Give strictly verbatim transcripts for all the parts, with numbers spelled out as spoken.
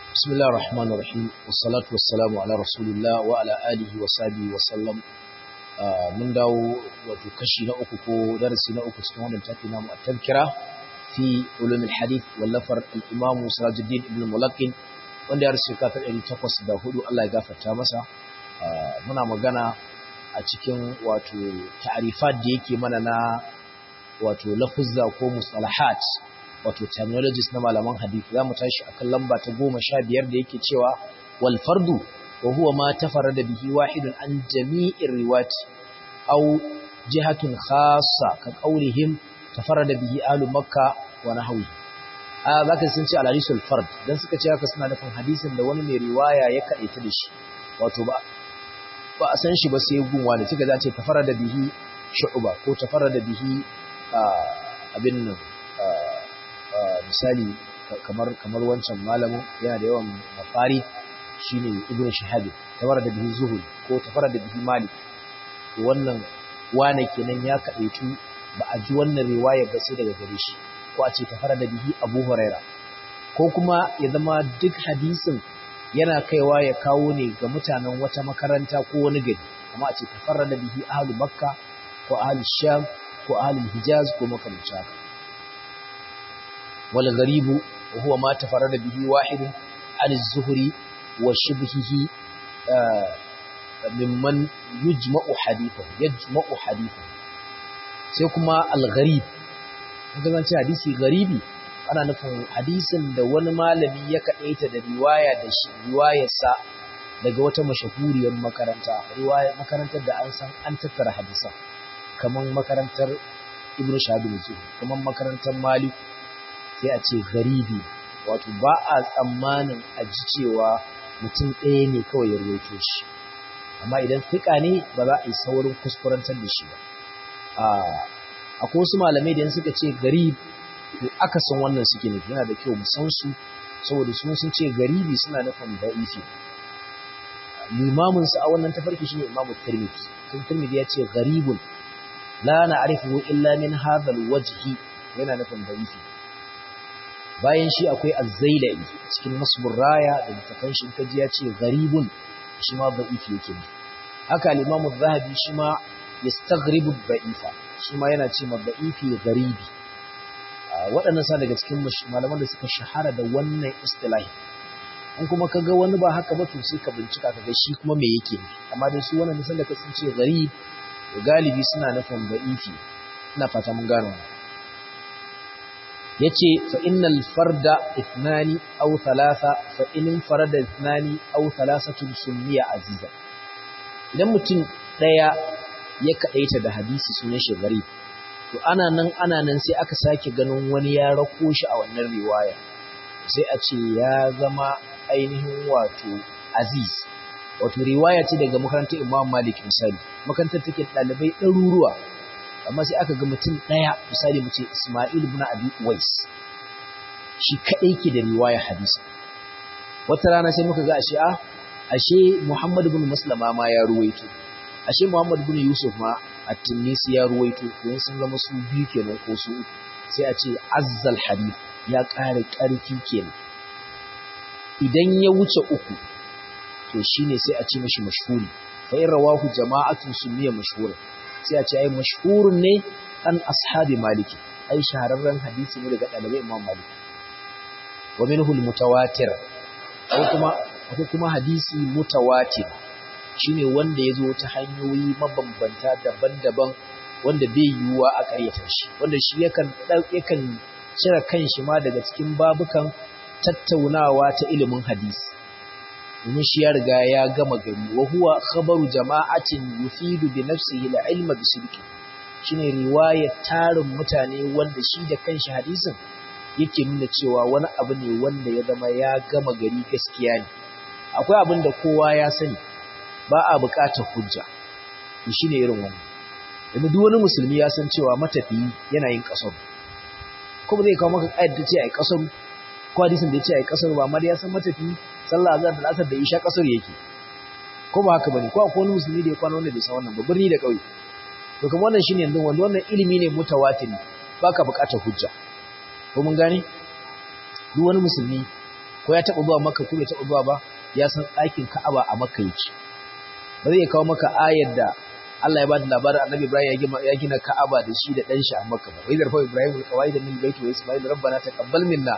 بسم الله الرحمن الرحيم والصلاة والسلام على رسول الله وعلى آله وصحبه وسلم من داو وتكشي نأكو درسي نأكو سكوان التاكينا التذكرة في علوم الحديث واللفر الإمام سراج الدين ابن الملقن wanda ya rasu kafin ɗari takwas da hudu Allah ya gafarta masa muna magana a cikin wato ta'rifat da yake mana na wato lafuzza ko mustalahat wato terminologies na malaman hadisi zamu tashi akan lamba ta goma sha biyar da yake cewa wal fardu wa huwa ma tafarrada bihi wahidun an jami'ir riwati aw jihatun khassa ka qawlihim tafarrada bihi ahlu makkah wa nahwi a zaka sun ce al-hadisul fard dan suka ce haka suna nufin hadisin da wani mai riwaya ya kadaita da shi wato ba ba a san shi ba sai gunwa ne suka zace tafarrada bihi shu'ba ko tafarrada bihi abin nan misali kamar kamar wancan malamin yana da yawan mafari shine ibn shihab tafarrada bihi zuhri ko tafarrada bihi malik wannan wane kenan ya kadaitu ba a ji wannan riwaya ba sai daga gare shi ko a ce tafarrada bihi abu huraira ko kuma ya zama duk hadisin yana kaiwa ya kawo ne ga mutanen wata makaranta ko wani gari kuma a ce tafarrada bihi ahlul makka ko ahlul sham ko ahlul hijaz ko makamancin haka wal gharibu huwa ma tafarrada bihi wahid an az-zuhri wa shibhihi mimman yujma'u hadithu yajma'u hadithu sai kuma al-gharib kaga zan ce hadisi gharibi ana nufin hadisin da wani malami ya kadaita da riwaya da shi riwayarsa daga wata mashahuriyar makaranta riwaya makarantar da an san an tattara hadisan kaman makarantar Ibn Shahab al-Zuhri kaman makarantar Malik sai a ce gharibi wato ba a tsammanin a ji cewa mutum ɗaya ne kawai ya rawaito shi amma idan fika ne ba za a yi saurin kuskurantar da shi ba a akwai wasu malamai da suka ce garib to aka san wannan suke nufi yana da kyau mu san su saboda su sun ce garibi suna nufin da'ifi limamin sa a wannan tafarki shine Imam Tirmidhi kun Tirmidhi ya ce garibun la na'rifu illa min hadha alwajhi yana nufin da'ifi bayan shi akwai Az-Zailai cikin Nasbur Raya da mutafan shi kaji ya ce garibun shi ma da'ifi yake nufi haka al-Imam Az-Zahabi shi ma yastaghribu da'ifa shi ma yana ce da'ifi garibi waɗannan sa daga cikin malaman da suka shahara da wannan istilahi in kuma kaga wani ba haka ba to sai ka bincika kaga shi kuma me yake nufi amma dai su wannan misalan da sun ce garib galibi suna nufin da'ifi ina fata mun gano yace fa innal farda ithnani aw thalatha fa in farada ithnani aw thalathatun summiya aziza idan mutum daya ya kaɗaita da hadisi sunan shi gharib to ana nan ana nan sai aka sake ganin wani ya rako shi a wannan riwaya sai a ce ya zama ainihin wato aziz wato riwaya ce daga makarantar Imam Malik misali makarantar take dalibai ɗaruruwa amma sai aka ga mutum ɗaya misali mu ce Isma'il ibn Abi Uwais shi kaɗai ke da riwaya hadisi wata rana sai muka ga ashe a ashe Muhammad ibn Maslama ma ya ruwaito ashe Muhammad bin Yusuf ma at-Tunisi ya ruwaito don sun zama su biyu kenan ko su uku sai a ce azzal hadith ya ƙara ƙarfi kenan idan ya wuce uku to shine sai a ce mishi mashhuri fa in rawahu jama'atun sunniya mashhura sai a ce ai mashhurun ne an ashabi maliki ai shahararren hadisi ne daga dalibai Imam Malik wa minhu al-mutawatir ko kuma ko kuma hadisi mutawatir shine wanda ya zo ta hanyoyi mabambanta daban-daban wanda bai yiwuwa a ƙaryata shi wanda shi yakan yakan cire kanshi ma daga cikin babukan tattaunawa ta ilimin hadisi domin shi ya riga ya gama gari wa huwa khabaru jama'atin yufidu bi nafsihi al-ilma bi sidqi shine riwayar tarin mutane wanda shi da kanshi hadisin yake nuna cewa wani abu ne wanda ya zama ya gama gari gaskiya ne akwai abin da kowa ya sani ba a buƙatar hujja to shine irin wannan yanzu duk wani musulmi ya san cewa matafiyi yana yin kasar kuma zai kawo maka ayat da ce ai kasar ko hadisin da ya ce ai kasar ba amma ya san matafiyi sallah azhar da asar da isha kasar yake ko ba haka bane ko akwai wani musulmi da ya kwana wanda bai san wannan ba birni da kauye to kuma wannan shine yanzu wanda wannan ilimi ne mutawatiri baka buƙatar hujja ko mun gane duk wani musulmi ko ko ya taɓa zuwa Makka ko bai taɓa zuwa ba ya san ɗakin Ka'aba a Makka yake ba zai kawo maka ayar da Allah ya bada labarin Annabi Ibrahim ya gina ya gina Ka'aba da shi da dan shi a Makka ba. Wai zarfa Ibrahim al-qawaid min al-bayt wa Isma'il rabbana taqabbal minna.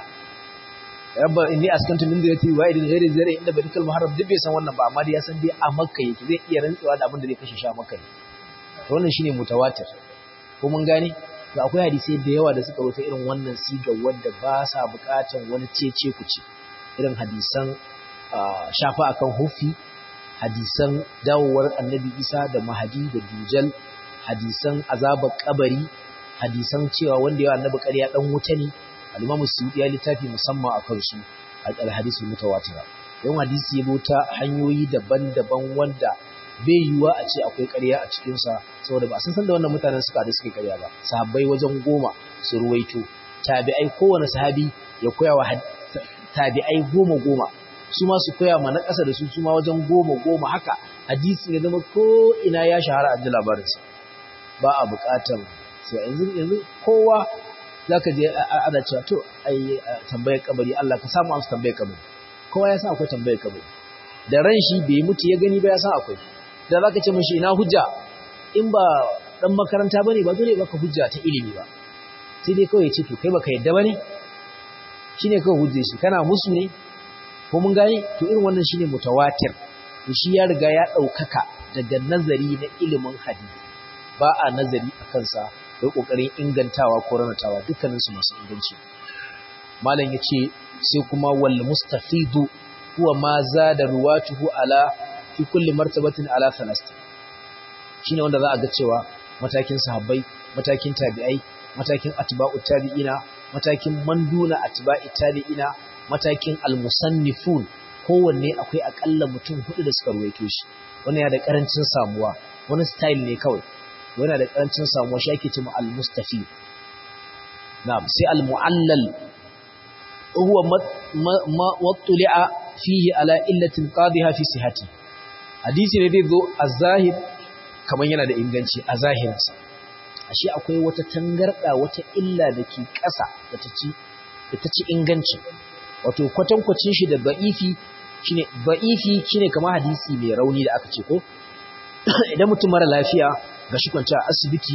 Rabba inni askantu min dhurriyyati wa'idin ghairi zari inda batikal muharram duk bai san wannan ba amma dai ya san dai a Makka yake zai iya rantsewa da abin da zai kashe shi a Makka ne. To wannan shine mutawatir. Ko mun gane? To akwai hadisi da yawa da suka wuce irin wannan sigar wanda ba sa buƙatan wani cece kuce. Irin hadisan shafa akan hufi, hadisan dawowar annabi Isa da Mahadi da Dujal, hadisan azabar kabari, hadisan cewa wanda yawa annabi ƙarya dan wuta ne. Al-Imam Suyuti ya littafi musamman akan su al-hadisul mutawatir. Yawan hadisi ya ta hanyoyi daban-daban wanda bai yiwuwa a ce akwai ƙarya a cikin sa saboda ba sun san da wannan mutanen suka da suke ƙarya ba. Sahabbai wajen goma su ruwaito, tabi'ai kowane sahabi ya koya wa tabi'ai goma goma. Su ma su koya ma na ƙasa da su su ma wajen goma goma haka hadisi ya zama ko ina ya shahara a ji labarinsa ba a buƙatar sai yanzu yanzu kowa za ka je ana cewa to ai tambayar kabari Allah ka samu amsa tambayar kabari kowa ya san akwai tambayar kabari da ran shi bai mutu ya gani ba ya san akwai da za ka ce mashi ina hujja in ba dan makaranta ba ne ba dole ba ka hujja ta ilimi ba sai dai kawai ya ce to kai baka yadda ba ne shi ne kawai hujjar shi kana musu ne ko mun gane to irin wannan shine mutawatir shi ya riga ya daukaka daga nazari na ilimin hadisi ba a nazari akan sa da kokarin ingantawa ko ranatawa dukkanin su masu inganci malam yace sai kuma wal mustafidu huwa ma zada ruwatuhu ala fi kulli martabatin ala thalastin shine wanda za a ga cewa matakin sahabbai matakin tabi'ai matakin atba'ut tabi'ina matakin manduna atba'i tabi'ina matakin al-musannifun kowanne akwai akalla mutum hudu da suka ruwaito shi wannan yana da karancin samuwa wani style ne kawai yana da karancin samuwa shi ake cewa al-mustafid na'am sai al-mu'allal huwa ma wattuli'a fihi ala illatin qadiha fi sihhati hadisi ne zai zo a zahir kaman yana da inganci a zahirinsa ashe akwai wata tangarda wata illa da ke ƙasa da ta ci da ta ci inganci wato kwatankwacin shi da ba'ifi shine ba'ifi shine kamar hadisi mai rauni da aka ce ko idan mutum mara lafiya ga shi kwance a asibiti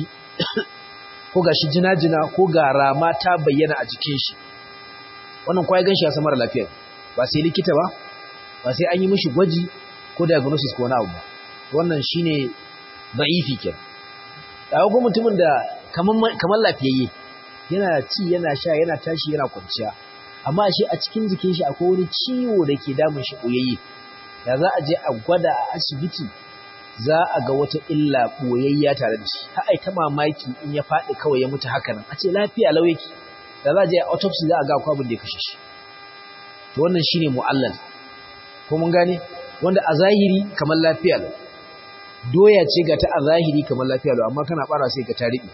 ko ga shi jina-jina ko ga rama ta bayyana a jikin shi wannan kwaya ganshi ya san mara lafiya ba sai likita ba ba sai an yi mishi gwaji ko diagnosis ko wani abu ba wannan shine ba'ifi kenan da ko mutumin da kaman kaman lafiyayye yana ci yana sha yana tashi yana kwanciya amma shi a cikin jikin shi akwai wani ciwo da ke damun shi ɓoyayye da za a je a gwada a asibiti za a ga wata illa ɓoyayya tare da shi har ai ta mamaki in ya faɗi kawai ya mutu haka nan a ce lafiya lau yake da za a je a autopsy za a ga akwai abin da ya kashe shi to wannan shine mu'allal ko mun gane wanda a zahiri kamar lafiya lau doya ce ga ta a zahiri kamar lafiya lau amma kana ɓara sai ka ta riɓe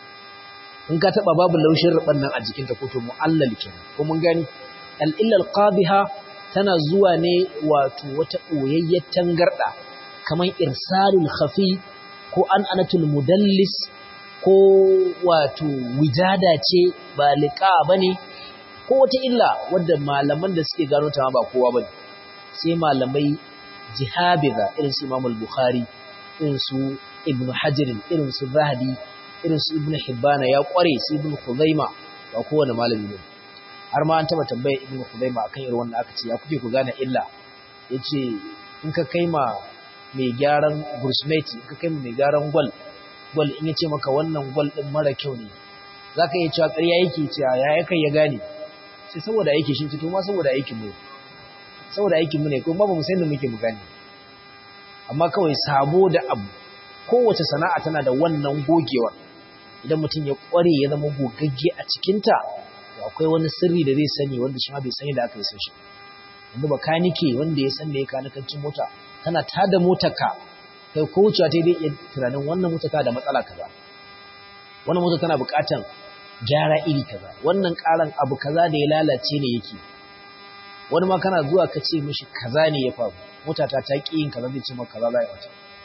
in ka taba babu laushin ruban nan a jikinta ko to mu'allal kenan ko mun gani al-illa al-qadhiha tana zuwa ne wato wata boyayyar tangarda kaman irsalul khafi ko an anatul mudallis ko wato wijada ce ba liqa bane ko wata illa wadda malaman da suke gano ta ba kowa bane sai malamai jihabiza irin su Imam al-Bukhari irin su Ibn Hajar irin su Zahabi irin su Ibn Hibbana ya kware su Ibn Khuzaima ba kowane malami ne har ma an taba tambaye Ibn Khuzaima akan irin wannan aka ce ya kuke ku gane illa yace in ka kai ma mai gyaran gursmeti in ka kai ma mai gyaran gwal gwal in yace maka wannan gwal din mara kyau ne zaka iya cewa ƙarya yake cewa ya yake ya gane sai saboda yake shi to ma saboda aikin mu saboda aikin mu ne ko ba mu san da muke mu gane amma kawai sabo da abu kowace sana'a tana da wannan gogewar idan mutum ya kware ya zama gogagge a cikinta to akwai wani sirri da zai sani wanda shi ma bai sani da aka yi shi yanzu bakanike wanda ya san me ya kanikancin mota tana tada motarka kai ko wucewa ta dai iya tunanin wannan mota ta da matsala kaza wannan mota tana buƙatan gyara iri kaza wannan ƙaran abu kaza da ya lalace ne yake wani ma kana zuwa ka ce mishi kaza ne ya faru mota ta ta ƙi yin kaza zai ce maka kaza za ya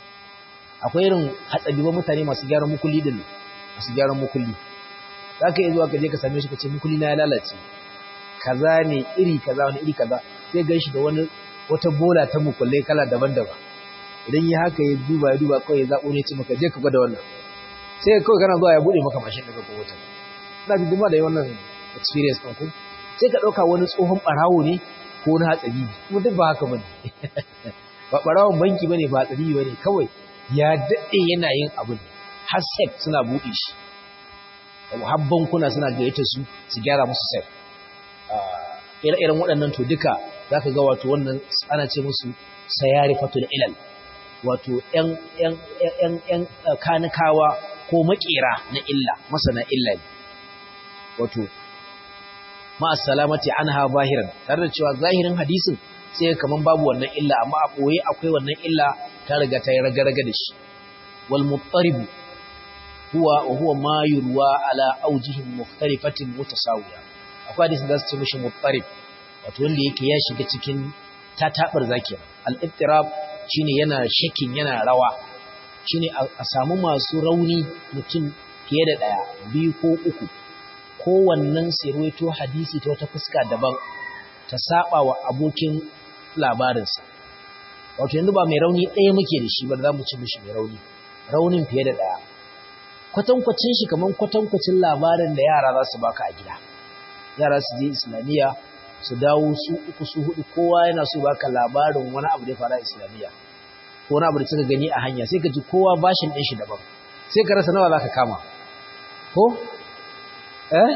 akwai irin hatsabiban mutane masu gyaran mukulli din masu gyaran mukulli za ka yi zuwa ka je ka same shi ka ce mukulli na ya lalace kaza ne iri kaza wani iri kaza sai ganshi da wani wata bola ta mukullai kala daban-daban idan yi haka ya duba ya duba kawai ya zaɓo ne ce maka je ka gwada wannan sai kawai kana zuwa ya buɗe maka mashin daga ko wata ina ji duma da wannan experience ɗin ku sai ka ɗauka wani tsohon ɓarawo ne ko wani hatsari kuma duk ba haka bane ba ɓarawon banki bane ba hatsari bane kawai ya daɗe yana yin abin har sef suna buɗe shi har bankuna suna gayyata su su gyara musu sef ire-iren waɗannan to duka za ka ga wato wannan ana ce musu sayari fatul ilal wato ‘yan kanikawa ko makera na illa masana illa ne wato ma'as salamati an ha zahiran tare da cewa zahirin hadisin sai kaman babu wannan illa amma a ɓoye akwai wannan illa ta riga ta yi raga-raga da shi wal muttaribu huwa wa huwa ma yurwa ala aujihin mukhtalifatin mutasawiya akwai hadisin da su ce mishi muttarib wato wanda yake ya shiga cikin tatabar zakiya al-ittirab shine yana shakin yana rawa shine a samu masu rauni mutum fiye da daya biyu ko uku kowannen sai ruwaito hadisi ta wata fuska daban ta saba wa abokin labarinsa wato yanzu ba mai rauni ɗaya muke da shi ba za mu ci mishi mai rauni raunin fiye da daya kwatankwacin shi kaman kwatankwacin labarin da yara za su baka a gida yara su je islamiyya su dawo su uku su hudu kowa yana so baka labarin wani abu da ya fara islamiyya ko wani abu da suka gani a hanya sai ka ji kowa bashin ɗin shi daban sai ka rasa nawa zaka kama ko eh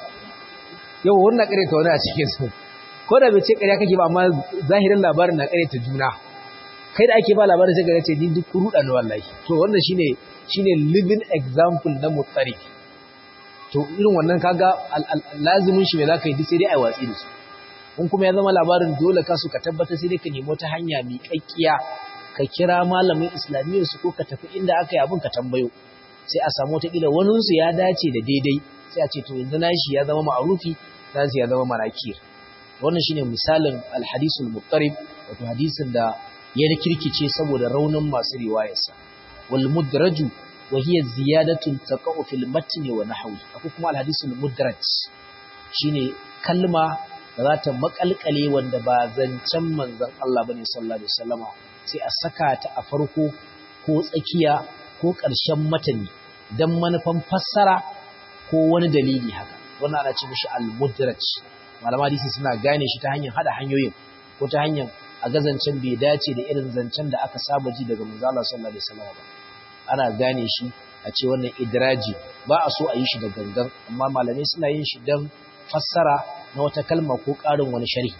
yau wannan kare ta wani a cikin su ko da bai ce ƙarya kake ba amma zahirin labarin na kare ta juna kai da ake ba labarin sai ka ce ni duk ruɗa ne wallahi to wannan shine shine living example na mutsari to irin wannan kaga lazimin shi me zaka yi duk sai dai ai watsi da su in kuma ya zama labarin dole ka su ka tabbatar sai dai ka nemi wata hanya mai kakkiya ka kira malamin islamiyyar su ko ka tafi inda aka yi abin ka tambayo sai a samu wata kila wani su ya dace da daidai sai a ce to yanzu nashi ya zama ma'rufi nashi ya zama marakir wannan shine misalin alhadisul muttarib wato hadisin da ya rikirkice saboda raunin masu riwayarsa wal mudraju wa hiya ziyadatun taqa'u fil matni wa nahwi akwai kuma alhadisul mudraj shine kalma da za ta makalkale wanda ba zancen manzon Allah bane sallallahu alaihi wasallama sai a saka ta a farko ko tsakiya ko ƙarshen matani dan manufan fassara ko wani dalili haka wannan ana ce mishi al-mudraj malama hadisi suna gane shi ta hanyar hada hanyoyin ko ta hanyar a gazancen bai dace da irin zancen da aka saba ji daga manzo Allah sallallahu alaihi wasallam ba ana gane shi a ce wannan idraji ba a so a yi shi da gangan amma malamai suna yin shi dan fassara na wata kalma ko ƙarin wani sharhi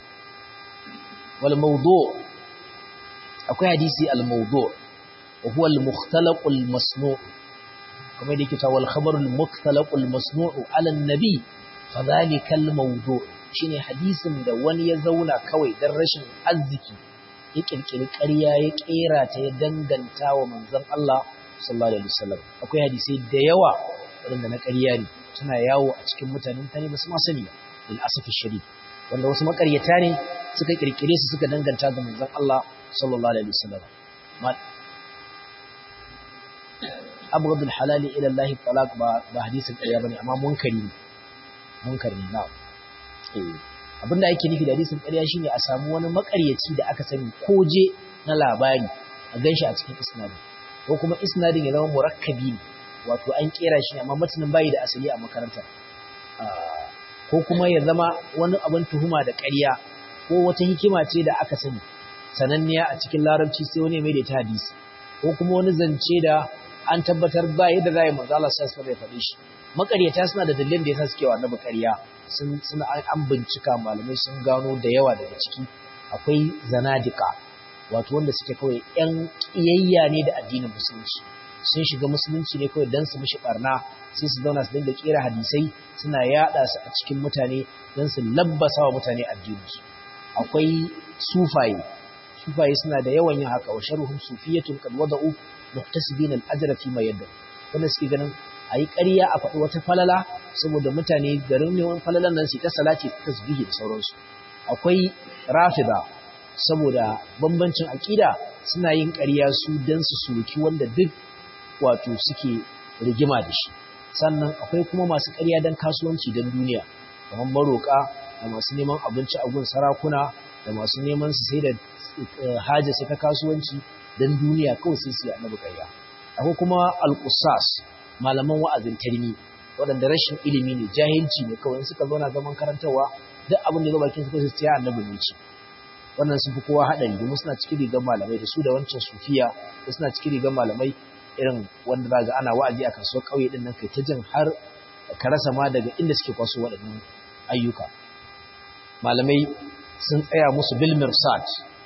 wal mawdu' akwai hadisi al mawdu' wa huwa al mukhtalaq al masnu' kuma da yake cewa al khabar al mukhtalaq al masnu' ala an nabi fa dhalika al mawdu' shine hadisin da wani ya zauna kawai dan rashin arziki ya kirkiri ƙarya ya kera ta ya danganta wa manzon Allah sallallahu alaihi wasallam akwai hadisi da yawa wanda na ƙarya ne suna yawo a cikin mutanen tare ba su ma sani ba lil asafi shadid wanda wasu makaryata ne suka kirkire su suka danganta ga manzon Allah sallallahu alaihi wasallam abghadul halal ila Allah talaq ba ba hadisin ƙarya bane amma munkari ne munkari ne na'am eh abinda yake nufi da hadisin ƙarya shine a samu wani makaryaci da aka sani koje na labari a ganshi a cikin isnadin ko kuma isnadin ya zama murakkabi ne wato an kera shi amma matanin bai da asali a makaranta ko kuma ya zama wani abin tuhuma da ƙarya ko wata hikima ce da aka sani sananniya a cikin larabci sai wani mai da ta hadisi ko kuma wani zance da an tabbatar ba yadda za a yi manzo Allah sallallahu alaihi wasallam ya faɗi shi makaryata suna da dalilin da yasa suke wa annabi ƙarya sun suna an bincika malamai sun gano da yawa daga ciki akwai zanadika wato wanda suke kawai ƴan kiyayya ne da addinin musulunci sun shiga musulunci ne kawai dan su mishi barna sai su zauna su dinga kera hadisai suna yada su a cikin mutane dan su labbasa wa mutane addinin su akwai sufaye sufaye suna da yawan yin haka wa sharuhum sufiyatun qad wada'u muhtasibin al-ajra fi ma yadda wanda suke ganin ayi ƙarya a faɗi wata falala saboda mutane garin neman falalan nan su ta salati ta tasbihi da sauransu akwai rafida saboda bambancin aqida suna yin ƙarya su dan su soki wanda duk wato suke rigima da shi sannan akwai kuma masu ƙarya dan kasuwanci dan duniya kamar maroka da masu neman abinci a gun sarakuna da masu neman su sai da haja sai ta kasuwanci dan duniya kawai sai su yi annabi ƙarya. Akwai kuma al-qussas malaman wa'azin tarmi waɗanda rashin ilimi ne jahilci ne kawai suka zauna zaman karantarwa duk abin da ya zo bakin su kawai su ce annabi ne ce. Wannan sun fi kowa haɗari domin suna cikin rigar malamai da su da wancan sufiya da suna cikin rigar malamai irin wanda za ga ana wa'azi a kasuwar ƙauye ɗin nan kai ta jin har ka rasa ma daga inda suke kwaso waɗannan ayyuka. Malamai sun tsaya musu bil mirsad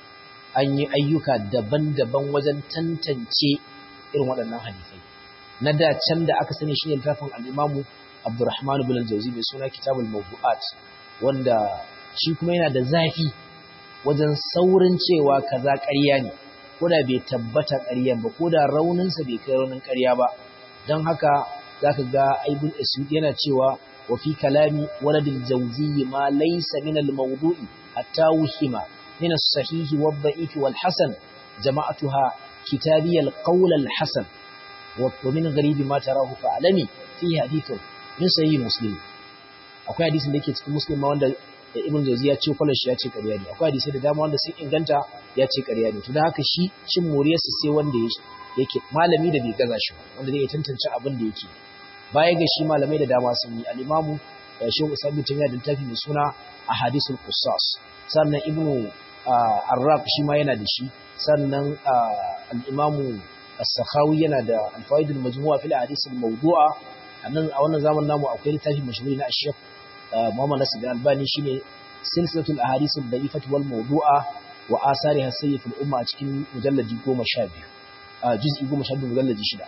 an yi ayyuka daban-daban wajen tantance irin waɗannan hadisai. Na da can da aka sani shi ne littafin al-Imam Abdurrahman ibn al-Jawzi mai suna Kitabul Mawdu'at wanda shi kuma yana da zafi wajen saurin cewa kaza ƙarya ne ko da bai tabbata ƙaryan ba ko da rauninsa bai kai raunin ƙarya ba. Don haka zaka ga Ibn Asud yana cewa wa fi kalami waladil Jawzi ma laysa min al-mawdu'i hatta wuhima min as-sahih wa ad-da'if wal hasan jama'atuha kitabi al-qawl al-hasan wa min gharibi ma tarahu fa'alami fi hadithun min sahih Muslim. Akwai hadisin da yake cikin Muslim wanda Ibn Jawzi ya ce kwallon shi ya ce ƙarya ne. Akwai hadisai da dama wanda sun inganta ya ce ƙarya ne. To da haka shi cin moriyarsa sai wanda yake malami da bai gaza shi wanda zai tantance abin da yake. Baya ga shi malamai da dama sun yi al-Imamu Shehu Usman bin Taymiyyah da littafi mai suna Ahadithul Qussas. Sannan Ibn Arraq shi ma yana da shi. Sannan al-Imamu As-Sakhawi yana da Al-Fawaidul Majmu'a fil Ahadithil Mawdu'a. Anan a wannan zamanin namu akwai littafi mashhuri na Sheikh Muhammad Nasir Al-Albani shine Silsilatul Ahadith ad-Da'ifah wal Mawdu'a wa Asariha as-Sayyi fil Umma a cikin mujalladi goma sha biyu. Ah juz'i goma sha biyu mujalladi shida.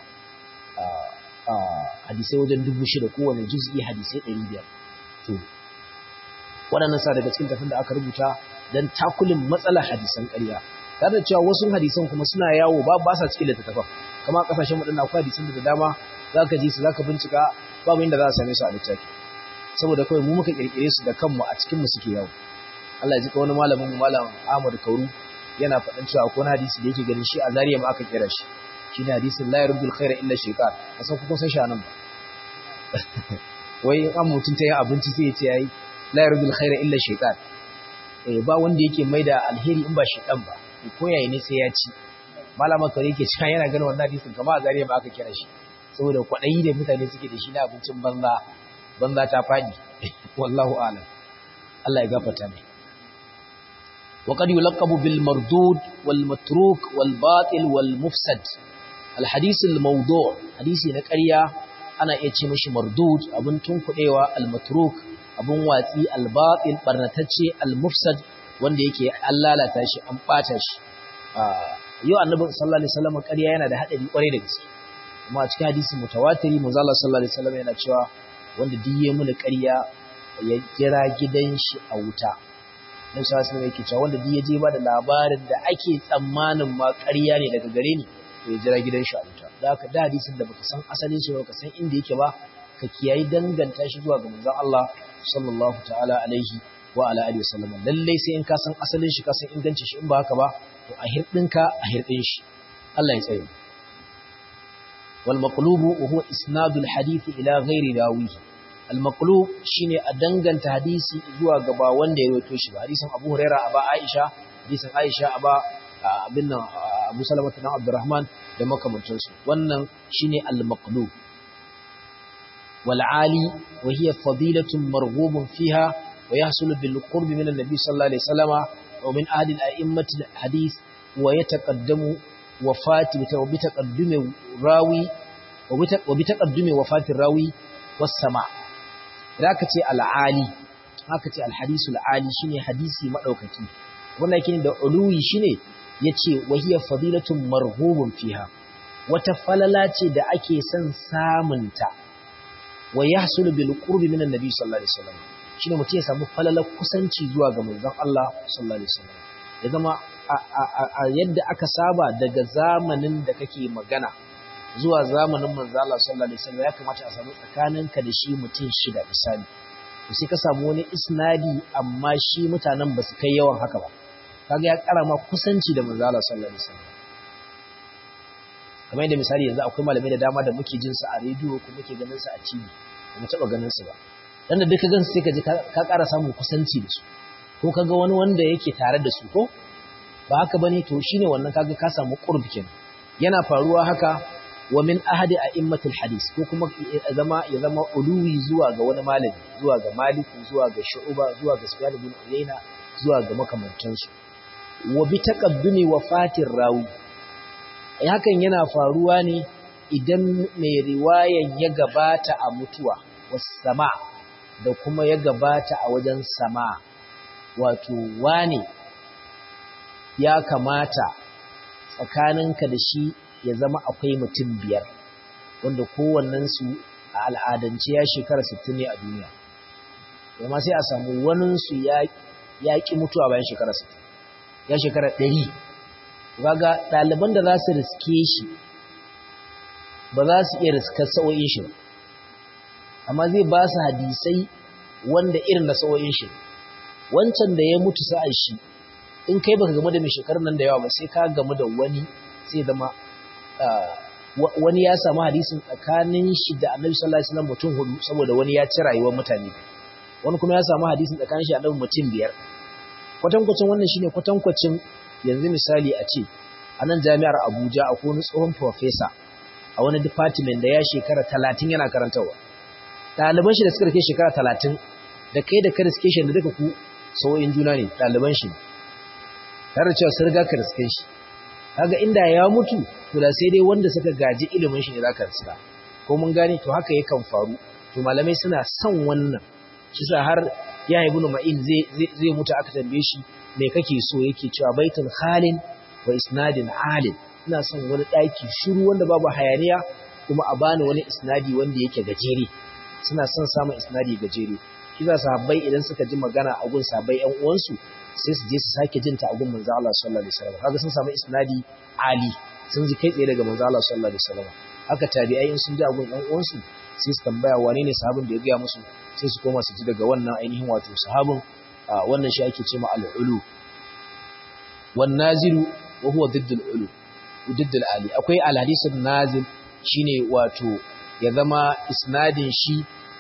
Ah ah hadisi wajen dubu shida kowanne juz'i hadisi ɗari biyar. To waɗannan sa daga cikin tafin da aka rubuta dan takulin matsalar hadisan ƙarya. Tare da cewa wasu hadisan kuma suna yawo ba ba sa cikin littattafan. Kamar kasashen mu dinnan akwai hadisan da dama zaka ji su zaka bincika babu inda za a same su a littafi. Saboda kawai mu muka kirkire su da kanmu a cikin mu suke yawo. Allah ya ji wani malamin mu malam Ahmad Kauru yana faɗin cewa akwai hadisi da yake ganin shi a Zariya ma aka kira shi. Shine hadisin la yurdul khaira illa shaytan. Kasan ku kun san shi anan ba. Wai an mutun ta yin abinci sai ya ce yayi la yurdul khaira illa shaytan. Eh ba wanda yake maida alheri in ba shaytan ba. Ko yayi ne sai ya ci. Malama Kauru yake cewa yana ganin wannan hadisin kamar a Zariya ma aka kira shi. Saboda kwaɗayi da mutane suke da shi na abincin banza banza ta fadi wallahu a'lam Allah ya gafarta mai wa qad yulaqabu bil mardud wal matruk wal batil wal mufsad al hadith al mawdu' hadisi na ƙarya ana iya ce mishi mardud abun tunkudewa al matruk abun watsi al batil barnatacce al mufsad wanda yake an lalata shi an bata shi yau annabi sallallahu alaihi wasallam ƙarya yana da hadari kwarai da gaske kuma a cikin hadisi mutawatiri manzo Allah sallallahu alaihi wasallam yana cewa wanda duk ya muni ƙarya ya jira gidan shi a wuta. Nabi sallallahu alaihi wasallam yake cewa wanda duk ya je ba da labarin da ake tsammanin ma ƙarya ne daga gare ni ya jira gidan shi a wuta. Da haka da hadisin da baka san asalin shi ba baka san inda yake ba ka kiyayi danganta shi zuwa ga manzon Allah sallallahu ta'ala alaihi wa ala alihi wasallam. Lalle sai in ka san asalin shi ka san ingancin shi in ba haka ba to a hirdinka a hirdin shi. Allah ya tsare. والمقلوب وهو إسناد الحديث إلى غير راويه المقلوب شيني أدنغنت حديثي إزوا غبا وانده يرويتوش حديث أبو هريرة أبا عائشة حديث عائشة أبا بن أبو سلمة بن عبد الرحمن لما كمان تنسوا وانا شيني المقلوب والعالي وهي فضيلة مرغوب فيها ويحصل بالقرب من النبي صلى الله عليه وسلم ومن أهل الأئمة الحديث ويتقدم وفاة وبتقدم راوي وبتقدم وفاة الراوي والسماع ذاك العالي haka ce alhadisul ali shine hadisi madaukaki wannan yake da uluwi shine yace wahiya fadilatun marghubun fiha wata falala ce da ake son samunta wa yahsulu bil qurbi minan nabi sallallahu alaihi wasallam shine mutum ya samu falalar kusanci zuwa ga manzon Allah sallallahu alaihi wasallam ya zama a yadda aka saba daga zamanin da kake magana zuwa zamanin manzo Allah sallallahu alaihi wasallam ya kamata a samu tsakaninka da shi mutum shida misali to sai ka samu wani isnadi amma shi mutanen ba su kai yawan haka ba kaga ya kara ma kusanci da manzo Allah sallallahu alaihi wasallam kamar yadda misali yanzu akwai malamai da dama da muke jin su a rediyo ko muke ganin su a T V ba mu taba ganin su ba dan da duka gan sai ka ji ka ƙara samun kusanci da su ko kaga wani wanda yake tare da su ko ba haka bane to shine wannan kaga ka samu qurb kenan yana faruwa haka wa min ahadi a'immatul hadis ko kuma ya zama ya zama uluwi zuwa ga wani malami zuwa ga Malik zuwa ga Shu'ba zuwa ga Sufyan ibn Uyayna zuwa ga makamantansu wa bi taqaddumi wafatir rawi hakan yana faruwa ne idan mai riwayan ya gabata a mutuwa was sama da kuma ya gabata a wajen sama wato wane ya kamata tsakaninka da shi ya zama akwai mutum biyar wanda kowannensu a al'adance ya shekara sittin ne a duniya amma sai a samu waninsu ya ƙi mutuwa bayan shekara sittin ya shekara ɗari kaga ɗaliban da za su riske shi ba za su iya riskar sa'o'in shi amma zai ba su hadisai wanda irin na sa'o'in shi wancan da ya mutu sa'an shi in kai baka game da mai shekarun nan da yawa ba sai ka game da wani sai zama wani ya samu hadisin tsakanin shi da Annabi sallallahu alaihi wasallam mutum hudu saboda wani ya ci rayuwar mutane wani kuma ya samu hadisin tsakanin shi da Annabi mutum biyar kwatankwacin wannan shine kwatankwacin yanzu misali a ce a nan jami'ar Abuja akwai wani tsohon professor a wani department da ya shekara talatin yana karantawa ɗaliban shi da suka rike shekara talatin da kai da ka riske shi da duka ku sau'in juna ne ɗaliban shi tare da cewa sun riga ka riske shi kaga inda ya mutu to da sai dai wanda suka gaji ilimin shi ne zaka riska ko mun gane to haka yakan faru to malamai suna son wannan shi sa har ya ibnu ma'in zai zai mutu aka tambaye shi me kake so yake cewa baitul khalin wa isnadin alin ina son wani daki shiru wanda babu hayaniya kuma a bani wani isnadi wanda yake gajere suna son samun isnadi gajere shi za sahabbai idan suka ji magana a gun sahabbai ƴan uwansu sai su je su sake jinta a gun manzo Allah sallallahu alaihi wasallam kaga sun samu isnadi ali sun ji kai tsaye daga manzo Allah sallallahu alaihi wasallam haka tabi'ai in sun ji a gun ƴan uwansu sai su tambaya wane ne sahabin da ya gaya musu sai su koma su ji daga wannan ainihin wato sahabin wannan shi ake cewa al-ulu wan nazilu wa huwa didd al-ulu didd al-ali akwai al-hadith an-nazil shine wato ya zama isnadin shi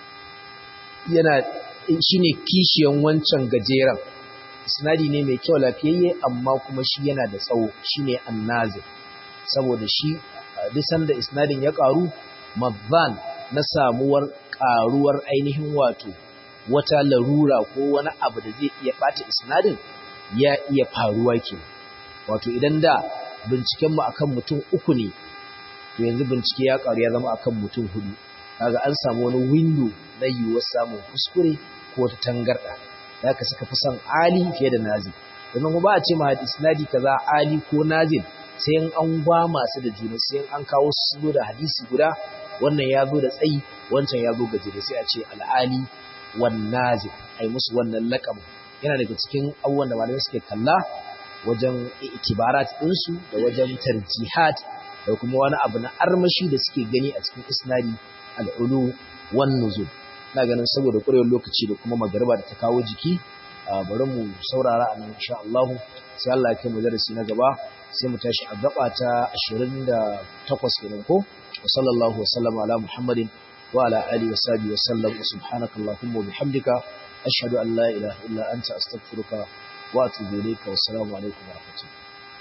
yana shine kishiyan wancan gajeren isnadi ne mai kyau lafiyayye amma kuma shi yana da tsawo shine an-nazil saboda shi duk sanda isnadin ya karu madhan na samuwar karuwar ainihin wato wata larura ko wani abu da zai iya bata isnadin ya iya faruwa ke wato idan da binciken mu akan mutum uku ne to yanzu bincike ya karu ya zama akan mutum hudu kaga an samu wani window na yiwuwar samun kuskure ko ta tangarda zaka saka fi son ali fiye da nazil domin ba a ce ma isnadi kaza ali ko nazil sai an gwa masu da juna sai an kawo su da hadisi guda wannan ya zo da tsayi wancan ya zo gajere sai a ce al'ali wan nazil ai musu wannan laqabin yana daga cikin abubuwan da malamai suke kalla wajen itibarat ɗinsu da wajen tarjihat da kuma wani abu na armashi da suke gani a cikin isnadi al'ulu wan nuzul ina ganin saboda ƙurewar lokaci da kuma magariba da ta kawo jiki bari mu saurara a nan insha Allah sai Allah ya kai mu darasi na gaba sai mu tashi a gaba ta ashirin da takwas kenan ko sallallahu wa sallama ala muhammadin wa ala alihi wa sahbihi wa sallam wa subhanaka allahumma wa bihamdika ashhadu an la ilaha illa anta astaghfiruka wa atubu ilayka wa assalamu alaikum wa rahmatullahi